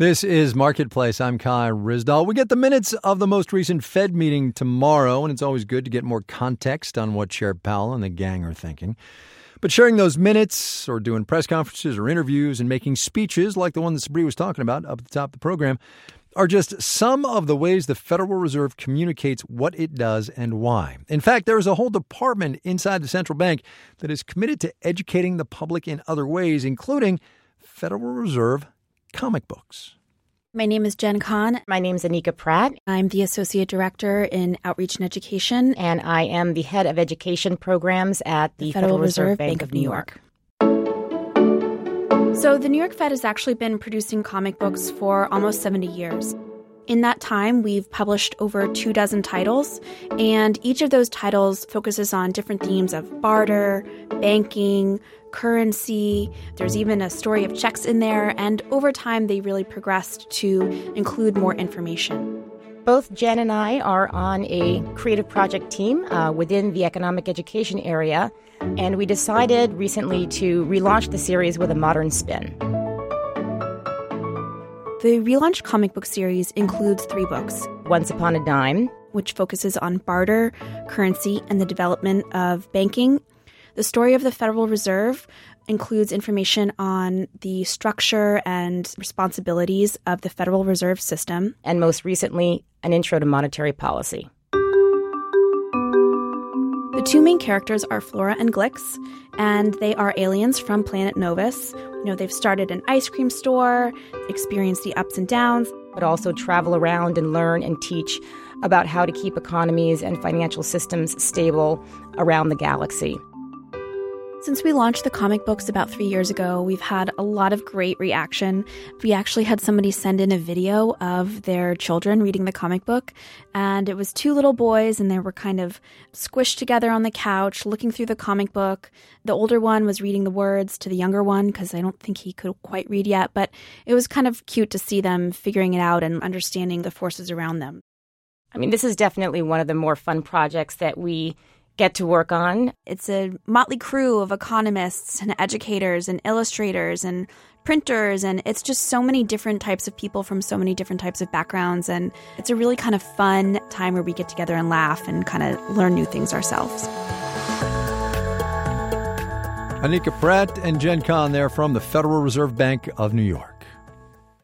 This is Marketplace. I'm Kai Ryssdal. We get the minutes of the most recent Fed meeting tomorrow, and it's always good to get more context on what Chair Powell and the gang are thinking. But sharing those minutes or doing press conferences or interviews and making speeches like the one that Sabri was talking about up at the top of the program are just some of the ways the Federal Reserve communicates what it does and why. In fact, there is a whole department inside the central bank that is committed to educating the public in other ways, including Federal Reserve comic books. My name is Jen Kahn. My name is Anika Pratt. I'm the Associate Director in Outreach and Education. And I am the Head of Education Programs at the Federal Reserve Bank of New York. So the New York Fed has actually been producing comic books for almost 70 years. In that time, we've published over 24 titles, and each of those titles focuses on different themes of barter, banking, currency. There's even a story of checks in there, and over time, they really progressed to include more information. Both Jen and I are on a creative project team within the economic education area, and we decided recently to relaunch the series with a modern spin. The relaunched comic book series includes 3 books. Once Upon a Dime, which focuses on barter, currency, and the development of banking. The Story of the Federal Reserve includes information on the structure and responsibilities of the Federal Reserve System. And most recently, An Intro to Monetary Policy. The 2 main characters are Flora and Glix, and they are aliens from planet Novus. They've started an ice cream store, experienced the ups and downs, but also travel around and learn and teach about how to keep economies and financial systems stable around the galaxy. Since we launched the comic books about 3 years ago, we've had a lot of great reaction. We actually had somebody send in a video of their children reading the comic book, and it was 2 little boys, and they were kind of squished together on the couch, looking through the comic book. The older one was reading the words to the younger one, because I don't think he could quite read yet, but it was kind of cute to see them figuring it out and understanding the forces around them. I mean, this is definitely one of the more fun projects that we get to work on. It's a motley crew of economists and educators and illustrators and printers, and it's just so many different types of people from so many different types of backgrounds, and it's a really kind of fun time where we get together and laugh and kind of learn new things ourselves. Anika Pratt and Jen Kahn there from the Federal Reserve Bank of New York.